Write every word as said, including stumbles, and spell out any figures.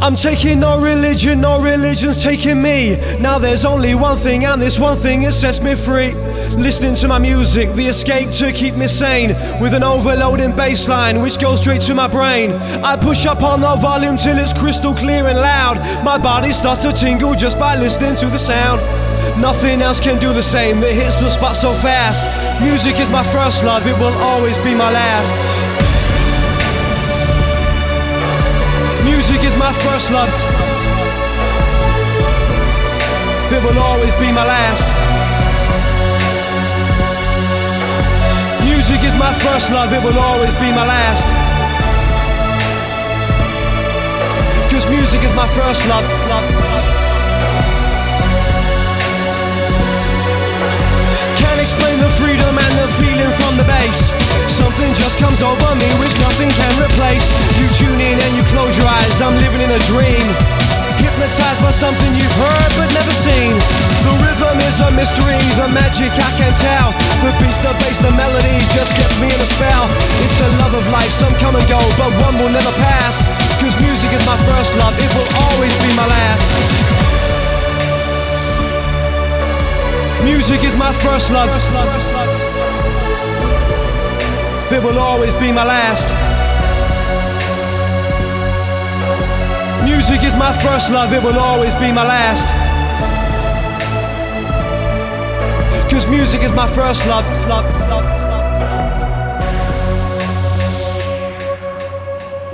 I'm taking no religion, no religion's taking me. Now there's only one thing, and this one thing it sets me free. Listening to my music, the escape to keep me sane, with an overloading bass line which goes straight to my brain. I push up on the volume till it's crystal clear and loud. My body starts to tingle just by listening to the sound. Nothing else can do the same, it hits the spot so fast. Music is my first love, it will always be my last. Music is my first love, it will always be my last. Music is my first love, it will always be my last. Cause music is my first love, love, love. Can't explain the freedom and the feeling from the bass. Something just comes over me which nothing can replace. You tune in and you close your eyes, I'm living in a dream. Hypnotized by something you've heard but never seen. The rhythm is a mystery, the magic I can't tell. The beats, the bass, the melody just gets me in a spell. It's a love of life, some come and go, but one will never pass. Cause music is my first love, it will always be my last. Music is my first love, it will always be my last. Music is my first love, it will always be my last. Cause music is my first love, love, love.